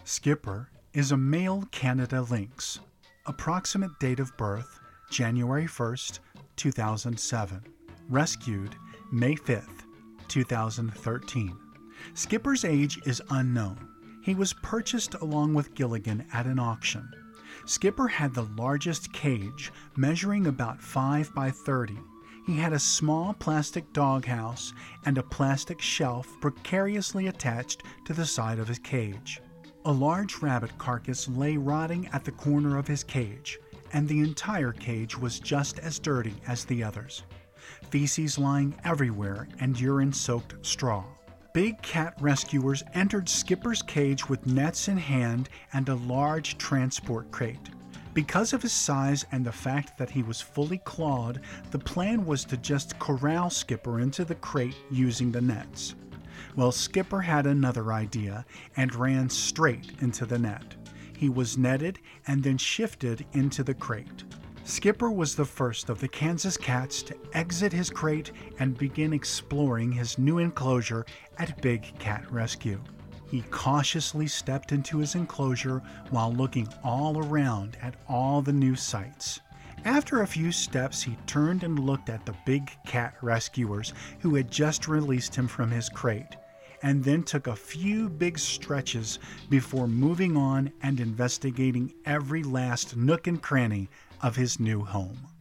Skipper is a male Canada lynx. Approximate date of birth, January 1st, 2007. Rescued May 5th, 2013. Skipper's age is unknown. He was purchased along with Gilligan at an auction. Skipper had the largest cage, measuring about 5 by 30. He had a small plastic doghouse and a plastic shelf precariously attached to the side of his cage. A large rabbit carcass lay rotting at the corner of his cage, and the entire cage was just as dirty as the others. Feces lying everywhere and urine-soaked straw. Big cat rescuers entered Skipper's cage with nets in hand and a large transport crate. Because of his size and the fact that he was fully clawed, the plan was to just corral Skipper into the crate using the nets. Well, Skipper had another idea and ran straight into the net. He was netted and then shifted into the crate. Skipper was the first of the Kansas cats to exit his crate and begin exploring his new enclosure at Big Cat Rescue. He cautiously stepped into his enclosure while looking all around at all the new sights. After a few steps, he turned and looked at the Big Cat rescuers who had just released him from his crate, and then took a few big stretches before moving on and investigating every last nook and cranny of his new home.